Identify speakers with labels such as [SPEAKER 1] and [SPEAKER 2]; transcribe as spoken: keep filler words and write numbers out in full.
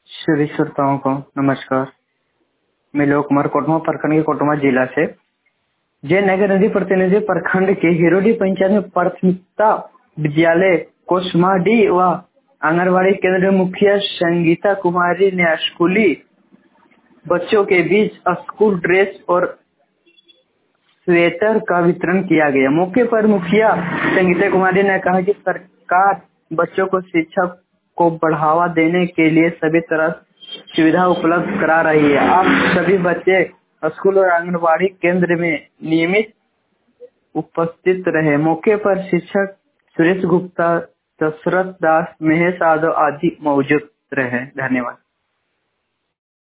[SPEAKER 1] सभी श्रोताओं को नमस्कार। मैं लोक कुमार कोटमा प्रखंड के कोटमा जिला से जय नगर नदी प्रतिनिधि प्रखंड के हिरोडी पंचायत में प्राथमिकता विद्यालय कोसमाडी व आंगनबाड़ी केंद्र मुखिया संगीता कुमारी ने स्कूली बच्चों के बीच स्कूल ड्रेस और स्वेटर का वितरण किया गया। मौके पर मुखिया संगीता कुमारी ने कहा कि सरकार बच्चों को शिक्षा को बढ़ावा देने के लिए सभी तरह सुविधा उपलब्ध करा रही है। आप सभी बच्चे स्कूल और आंगनबाड़ी केंद्र में नियमित उपस्थित रहे। मौके पर शिक्षक सुरेश गुप्ता, दशरथ दास, महेश यादव आदि मौजूद रहे। धन्यवाद।